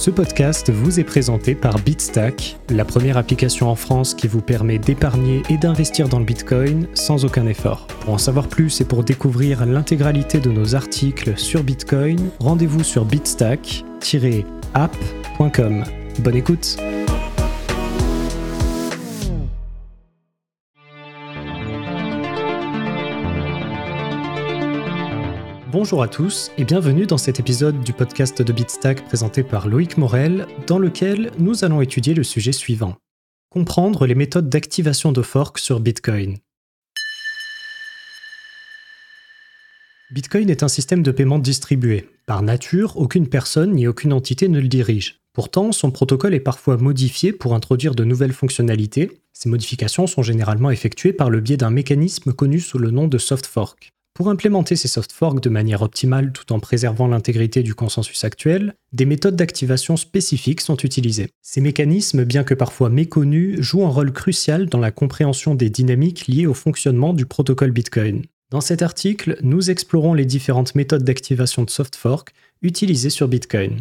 Ce podcast vous est présenté par BitStack, la première application en France qui vous permet d'épargner et d'investir dans le Bitcoin sans aucun effort. Pour en savoir plus et pour découvrir l'intégralité de nos articles sur Bitcoin, rendez-vous sur bitstack-app.com. Bonne écoute! Bonjour à tous et bienvenue dans cet épisode du podcast de BitStack présenté par Loïc Morel, dans lequel nous allons étudier le sujet suivant. Comprendre les méthodes d'activation de fork sur Bitcoin. Bitcoin est un système de paiement distribué. Par nature, aucune personne ni aucune entité ne le dirige. Pourtant, son protocole est parfois modifié pour introduire de nouvelles fonctionnalités. Ces modifications sont généralement effectuées par le biais d'un mécanisme connu sous le nom de soft fork. Pour implémenter ces soft forks de manière optimale tout en préservant l'intégrité du consensus actuel, des méthodes d'activation spécifiques sont utilisées. Ces mécanismes, bien que parfois méconnus, jouent un rôle crucial dans la compréhension des dynamiques liées au fonctionnement du protocole Bitcoin. Dans cet article, nous explorons les différentes méthodes d'activation de soft fork utilisées sur Bitcoin.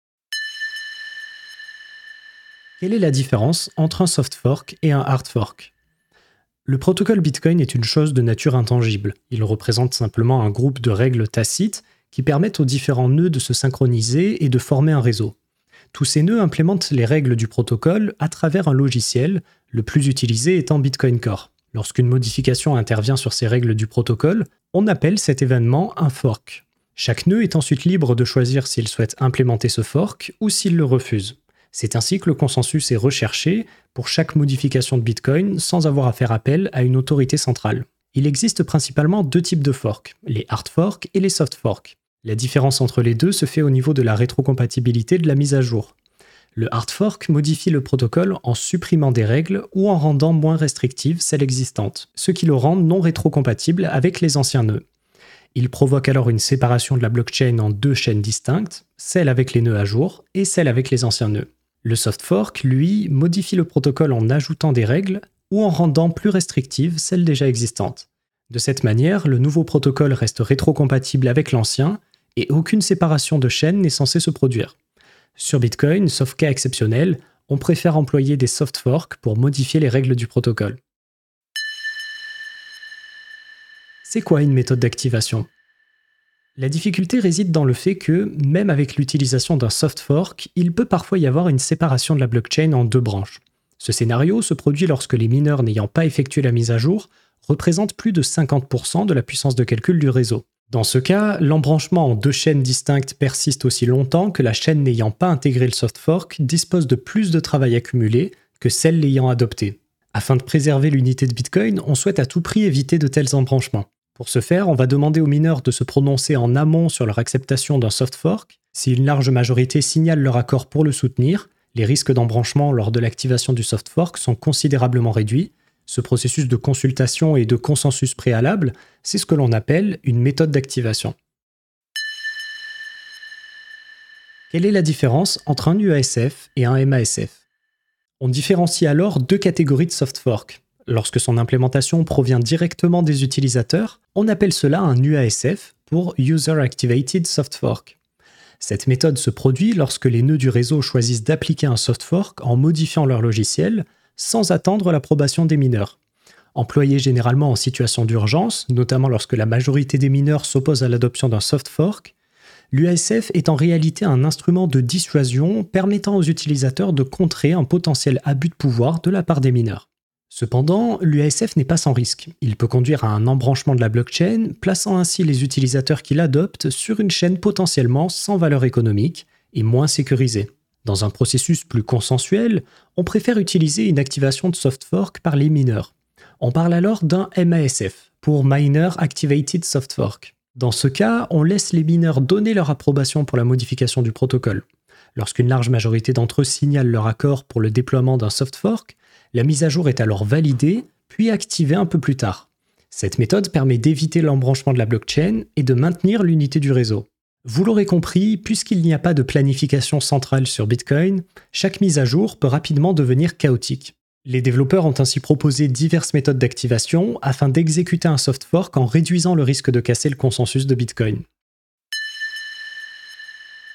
Quelle est la différence entre un soft fork et un hard fork ? Le protocole Bitcoin est une chose de nature intangible. Il représente simplement un groupe de règles tacites qui permettent aux différents nœuds de se synchroniser et de former un réseau. Tous ces nœuds implémentent les règles du protocole à travers un logiciel, le plus utilisé étant Bitcoin Core. Lorsqu'une modification intervient sur ces règles du protocole, on appelle cet événement un fork. Chaque nœud est ensuite libre de choisir s'il souhaite implémenter ce fork ou s'il le refuse. C'est ainsi que le consensus est recherché pour chaque modification de Bitcoin sans avoir à faire appel à une autorité centrale. Il existe principalement deux types de forks, les hard forks et les soft forks. La différence entre les deux se fait au niveau de la rétrocompatibilité de la mise à jour. Le hard fork modifie le protocole en supprimant des règles ou en rendant moins restrictives celles existantes, ce qui le rend non rétrocompatible avec les anciens nœuds. Il provoque alors une séparation de la blockchain en deux chaînes distinctes, celle avec les nœuds à jour et celle avec les anciens nœuds. Le soft fork, lui, modifie le protocole en ajoutant des règles ou en rendant plus restrictives celles déjà existantes. De cette manière, le nouveau protocole reste rétrocompatible avec l'ancien et aucune séparation de chaînes n'est censée se produire. Sur Bitcoin, sauf cas exceptionnel, on préfère employer des soft forks pour modifier les règles du protocole. C'est quoi une méthode d'activation ? La difficulté réside dans le fait que, même avec l'utilisation d'un soft fork, il peut parfois y avoir une séparation de la blockchain en deux branches. Ce scénario se produit lorsque les mineurs n'ayant pas effectué la mise à jour représentent plus de 50% de la puissance de calcul du réseau. Dans ce cas, l'embranchement en deux chaînes distinctes persiste aussi longtemps que la chaîne n'ayant pas intégré le soft fork dispose de plus de travail accumulé que celle l'ayant adopté. Afin de préserver l'unité de Bitcoin, on souhaite à tout prix éviter de tels embranchements. Pour ce faire, on va demander aux mineurs de se prononcer en amont sur leur acceptation d'un soft fork. Si une large majorité signale leur accord pour le soutenir, les risques d'embranchement lors de l'activation du soft fork sont considérablement réduits. Ce processus de consultation et de consensus préalable, c'est ce que l'on appelle une méthode d'activation. Quelle est la différence entre un UASF et un MASF ? On différencie alors deux catégories de soft fork. Lorsque son implémentation provient directement des utilisateurs, on appelle cela un UASF pour User Activated Soft Fork. Cette méthode se produit lorsque les nœuds du réseau choisissent d'appliquer un soft fork en modifiant leur logiciel sans attendre l'approbation des mineurs. Employé généralement en situation d'urgence, notamment lorsque la majorité des mineurs s'opposent à l'adoption d'un soft fork, l'UASF est en réalité un instrument de dissuasion permettant aux utilisateurs de contrer un potentiel abus de pouvoir de la part des mineurs. Cependant, l'UASF n'est pas sans risque. Il peut conduire à un embranchement de la blockchain, plaçant ainsi les utilisateurs qui l'adoptent sur une chaîne potentiellement sans valeur économique et moins sécurisée. Dans un processus plus consensuel, on préfère utiliser une activation de soft fork par les mineurs. On parle alors d'un MASF, pour Miner Activated Soft Fork. Dans ce cas, on laisse les mineurs donner leur approbation pour la modification du protocole. Lorsqu'une large majorité d'entre eux signalent leur accord pour le déploiement d'un soft fork, la mise à jour est alors validée, puis activée un peu plus tard. Cette méthode permet d'éviter l'embranchement de la blockchain et de maintenir l'unité du réseau. Vous l'aurez compris, puisqu'il n'y a pas de planification centrale sur Bitcoin, chaque mise à jour peut rapidement devenir chaotique. Les développeurs ont ainsi proposé diverses méthodes d'activation afin d'exécuter un soft fork en réduisant le risque de casser le consensus de Bitcoin.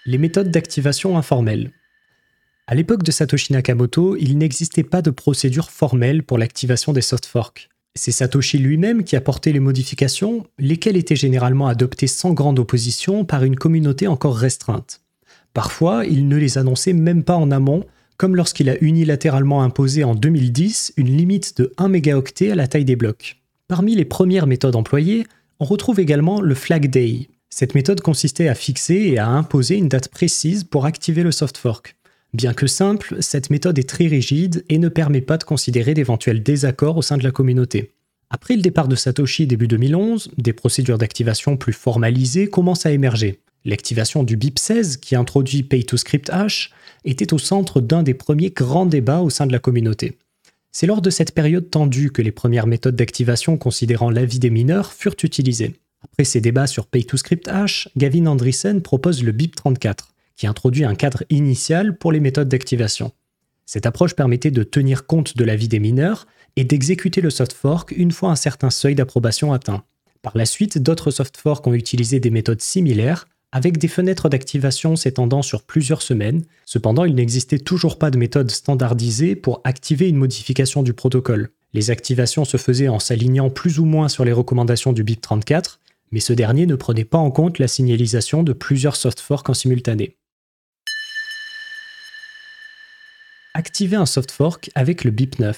Les méthodes d'activation informelles. À l'époque de Satoshi Nakamoto, il n'existait pas de procédure formelle pour l'activation des soft forks. C'est Satoshi lui-même qui apportait les modifications, lesquelles étaient généralement adoptées sans grande opposition par une communauté encore restreinte. Parfois, il ne les annonçait même pas en amont, comme lorsqu'il a unilatéralement imposé en 2010 une limite de 1 mégaoctet à la taille des blocs. Parmi les premières méthodes employées, on retrouve également le Flag Day. Cette méthode consistait à fixer et à imposer une date précise pour activer le soft fork. Bien que simple, cette méthode est très rigide et ne permet pas de considérer d'éventuels désaccords au sein de la communauté. Après le départ de Satoshi début 2011, des procédures d'activation plus formalisées commencent à émerger. L'activation du BIP16, qui introduit Pay-to-Script Hash, était au centre d'un des premiers grands débats au sein de la communauté. C'est lors de cette période tendue que les premières méthodes d'activation considérant l'avis des mineurs furent utilisées. Après ces débats sur Pay-to-Script Hash, Gavin Andresen propose le BIP34, qui introduit un cadre initial pour les méthodes d'activation. Cette approche permettait de tenir compte de l'avis des mineurs et d'exécuter le soft fork une fois un certain seuil d'approbation atteint. Par la suite, d'autres soft forks ont utilisé des méthodes similaires, avec des fenêtres d'activation s'étendant sur plusieurs semaines. Cependant, il n'existait toujours pas de méthode standardisée pour activer une modification du protocole. Les activations se faisaient en s'alignant plus ou moins sur les recommandations du BIP34, mais ce dernier ne prenait pas en compte la signalisation de plusieurs soft forks en simultané. Activer un soft fork avec le BIP9.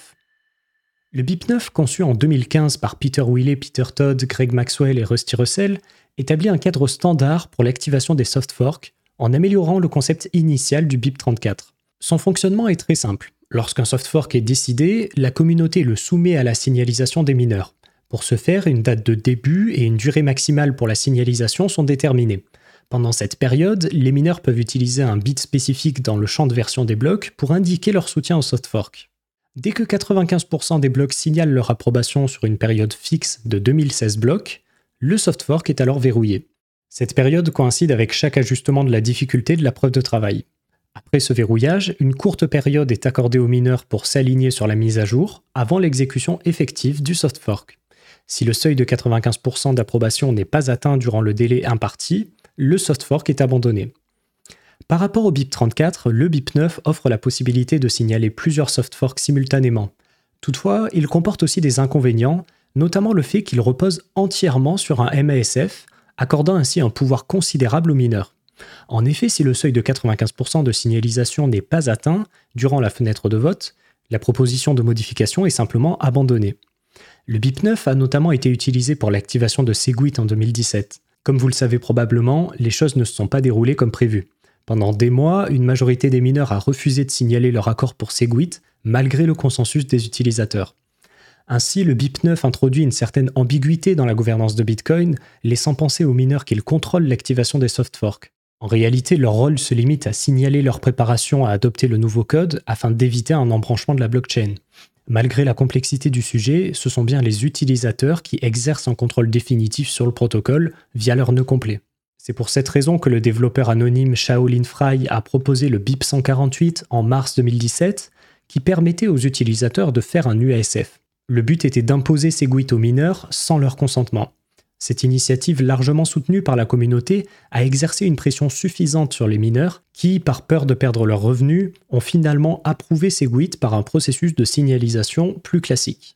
Le BIP9, conçu en 2015 par Peter Willey, Peter Todd, Greg Maxwell et Rusty Russell, établit un cadre standard pour l'activation des soft forks en améliorant le concept initial du BIP34. Son fonctionnement est très simple. Lorsqu'un soft fork est décidé, la communauté le soumet à la signalisation des mineurs. Pour ce faire, une date de début et une durée maximale pour la signalisation sont déterminées. Pendant cette période, les mineurs peuvent utiliser un bit spécifique dans le champ de version des blocs pour indiquer leur soutien au soft fork. Dès que 95% des blocs signalent leur approbation sur une période fixe de 2016 blocs, le soft fork est alors verrouillé. Cette période coïncide avec chaque ajustement de la difficulté de la preuve de travail. Après ce verrouillage, une courte période est accordée aux mineurs pour s'aligner sur la mise à jour avant l'exécution effective du soft fork. Si le seuil de 95% d'approbation n'est pas atteint durant le délai imparti, le soft fork est abandonné. Par rapport au BIP34, le BIP9 offre la possibilité de signaler plusieurs soft forks simultanément. Toutefois, il comporte aussi des inconvénients, notamment le fait qu'il repose entièrement sur un MASF, accordant ainsi un pouvoir considérable aux mineurs. En effet, si le seuil de 95% de signalisation n'est pas atteint durant la fenêtre de vote, la proposition de modification est simplement abandonnée. Le BIP9 a notamment été utilisé pour l'activation de Segwit en 2017. Comme vous le savez probablement, les choses ne se sont pas déroulées comme prévu. Pendant des mois, une majorité des mineurs a refusé de signaler leur accord pour Segwit, malgré le consensus des utilisateurs. Ainsi, le BIP9 introduit une certaine ambiguïté dans la gouvernance de Bitcoin, laissant penser aux mineurs qu'ils contrôlent l'activation des soft forks. En réalité, leur rôle se limite à signaler leur préparation à adopter le nouveau code afin d'éviter un embranchement de la blockchain. Malgré la complexité du sujet, ce sont bien les utilisateurs qui exercent un contrôle définitif sur le protocole via leur nœud complet. C'est pour cette raison que le développeur anonyme Shaolin Fry a proposé le BIP 148 en mars 2017, qui permettait aux utilisateurs de faire un UASF. Le but était d'imposer Segwit aux mineurs sans leur consentement. Cette initiative largement soutenue par la communauté a exercé une pression suffisante sur les mineurs qui, par peur de perdre leurs revenus, ont finalement approuvé Segwit par un processus de signalisation plus classique.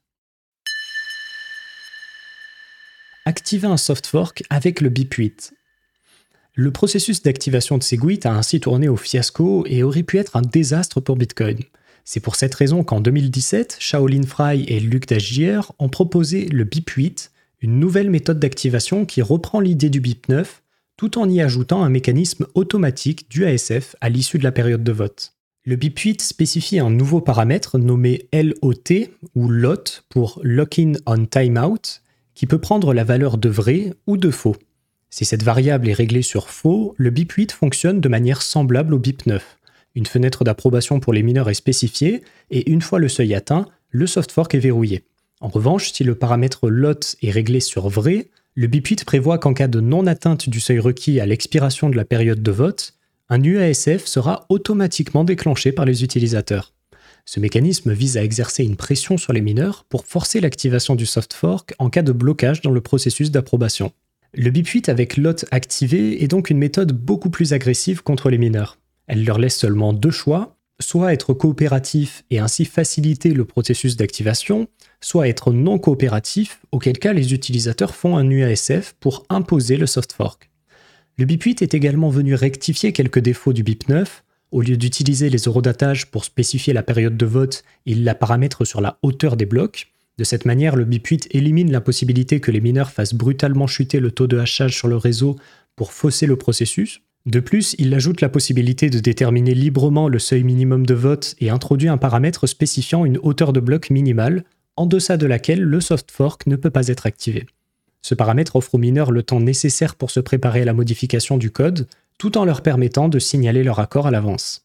Activer un soft fork avec le BIP8. Le processus d'activation de Segwit a ainsi tourné au fiasco et aurait pu être un désastre pour Bitcoin. C'est pour cette raison qu'en 2017, Shaolin Fry et Luc Dagier ont proposé le BIP8, une nouvelle méthode d'activation qui reprend l'idée du BIP9, tout en y ajoutant un mécanisme automatique du ASF à l'issue de la période de vote. Le BIP8 spécifie un nouveau paramètre nommé LOT, ou LOT pour Lock-in on Timeout, qui peut prendre la valeur de vrai ou de faux. Si cette variable est réglée sur faux, le BIP8 fonctionne de manière semblable au BIP9. Une fenêtre d'approbation pour les mineurs est spécifiée, et une fois le seuil atteint, le soft fork est verrouillé. En revanche, si le paramètre LOT est réglé sur vrai, le BIP8 prévoit qu'en cas de non-atteinte du seuil requis à l'expiration de la période de vote, un UASF sera automatiquement déclenché par les utilisateurs. Ce mécanisme vise à exercer une pression sur les mineurs pour forcer l'activation du soft fork en cas de blocage dans le processus d'approbation. Le BIP8 avec LOT activé est donc une méthode beaucoup plus agressive contre les mineurs. Elle leur laisse seulement 2 choix, soit être coopératif et ainsi faciliter le processus d'activation, soit être non coopératif, auquel cas les utilisateurs font un UASF pour imposer le soft fork. Le BIP8 est également venu rectifier quelques défauts du BIP9. Au lieu d'utiliser les eurodatages pour spécifier la période de vote, il la paramètre sur la hauteur des blocs. De cette manière, le BIP8 élimine la possibilité que les mineurs fassent brutalement chuter le taux de hachage sur le réseau pour fausser le processus. De plus, il ajoute la possibilité de déterminer librement le seuil minimum de vote et introduit un paramètre spécifiant une hauteur de bloc minimale, en deçà de laquelle le soft fork ne peut pas être activé. Ce paramètre offre aux mineurs le temps nécessaire pour se préparer à la modification du code, tout en leur permettant de signaler leur accord à l'avance.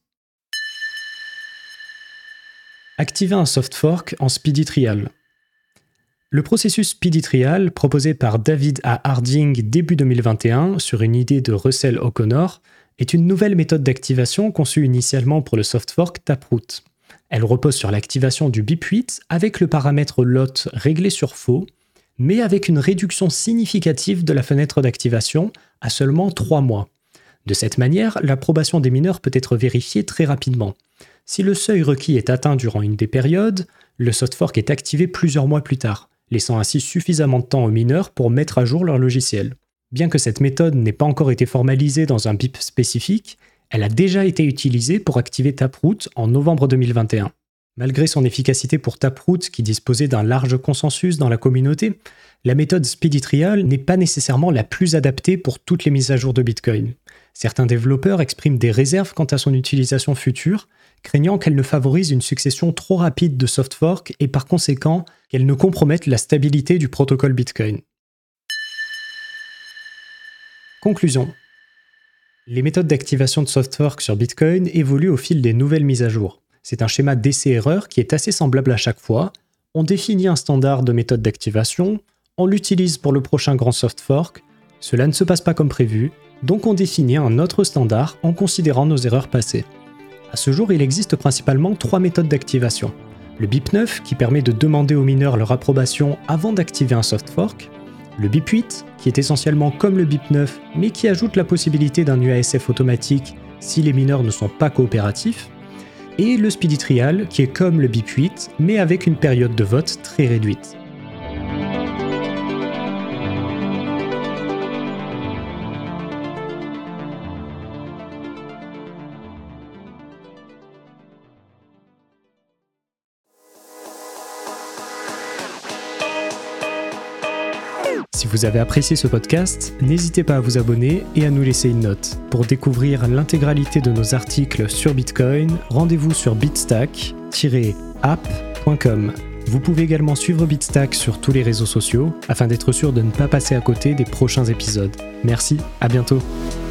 Activer un soft fork en speedy trial. Le processus speedy trial, proposé par David A. Harding début 2021 sur une idée de Russell O'Connor, est une nouvelle méthode d'activation conçue initialement pour le soft fork Taproot. Elle repose sur l'activation du BIP8 avec le paramètre LOT réglé sur faux, mais avec une réduction significative de la fenêtre d'activation à seulement 3 mois. De cette manière, l'approbation des mineurs peut être vérifiée très rapidement. Si le seuil requis est atteint durant une des périodes, le soft fork est activé plusieurs mois plus tard, laissant ainsi suffisamment de temps aux mineurs pour mettre à jour leur logiciel. Bien que cette méthode n'ait pas encore été formalisée dans un BIP spécifique, elle a déjà été utilisée pour activer Taproot en novembre 2021. Malgré son efficacité pour Taproot qui disposait d'un large consensus dans la communauté, la méthode Speedy Trial n'est pas nécessairement la plus adaptée pour toutes les mises à jour de Bitcoin. Certains développeurs expriment des réserves quant à son utilisation future, craignant qu'elle ne favorise une succession trop rapide de soft forks et par conséquent qu'elle ne compromette la stabilité du protocole Bitcoin. Conclusion. Les méthodes d'activation de soft fork sur Bitcoin évoluent au fil des nouvelles mises à jour. C'est un schéma d'essai-erreur qui est assez semblable à chaque fois. On définit un standard de méthode d'activation, on l'utilise pour le prochain grand soft fork, cela ne se passe pas comme prévu, donc on définit un autre standard en considérant nos erreurs passées. À ce jour, il existe principalement 3 méthodes d'activation. Le BIP9 qui permet de demander aux mineurs leur approbation avant d'activer un soft fork, le BIP8 qui est essentiellement comme le BIP9 mais qui ajoute la possibilité d'un UASF automatique si les mineurs ne sont pas coopératifs, et le Speedy Trial qui est comme le BIP8 mais avec une période de vote très réduite. Si vous avez apprécié ce podcast, n'hésitez pas à vous abonner et à nous laisser une note. Pour découvrir l'intégralité de nos articles sur Bitcoin, rendez-vous sur bitstack-app.com. Vous pouvez également suivre Bitstack sur tous les réseaux sociaux afin d'être sûr de ne pas passer à côté des prochains épisodes. Merci, à bientôt.